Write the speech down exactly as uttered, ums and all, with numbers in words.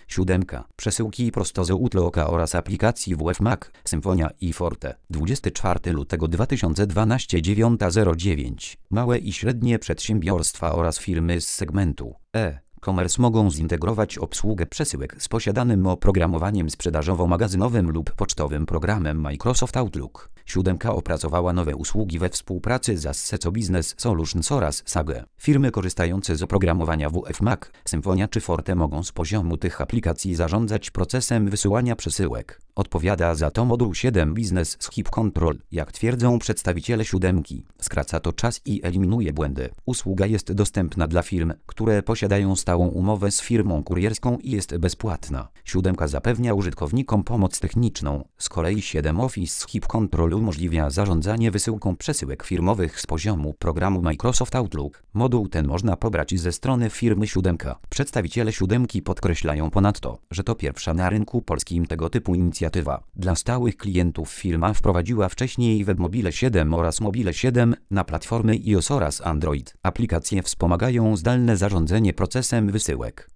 siedem. Przesyłki prosto z Outlooka oraz aplikacji W F Mac, Symphonia i Forte. dwudziestego czwartego lutego dwa tysiące dwunastego, dziewiąta zero dziewięć. Małe i średnie przedsiębiorstwa oraz firmy z segmentu e-commerce mogą zintegrować obsługę przesyłek z posiadanym oprogramowaniem sprzedażowo-magazynowym lub pocztowym programem Microsoft Outlook. siedem. Opracowała nowe usługi we współpracy z Asseco Business Solutions oraz Sage. Firmy korzystające z oprogramowania W F Mac, Symphonia czy Forte mogą z poziomu tych aplikacji zarządzać procesem wysyłania przesyłek. Odpowiada za to moduł siedem Business Skip Control. Jak twierdzą przedstawiciele siódemki, skraca to czas i eliminuje błędy. Usługa jest dostępna dla firm, które posiadają stałą umowę z firmą kurierską i jest bezpłatna. siódemka zapewnia użytkownikom pomoc techniczną. Z kolei siedem Office Skip Control umożliwia zarządzanie wysyłką przesyłek firmowych z poziomu programu Microsoft Outlook. Moduł ten można pobrać ze strony firmy siódemka. Przedstawiciele siódemki podkreślają ponadto, że to pierwsza na rynku polskim tego typu inicjatywa. Dla stałych klientów firma wprowadziła wcześniej WebMobile siedem oraz Mobile siedem na platformy iOS oraz Android. Aplikacje wspomagają zdalne zarządzanie procesem wysyłek.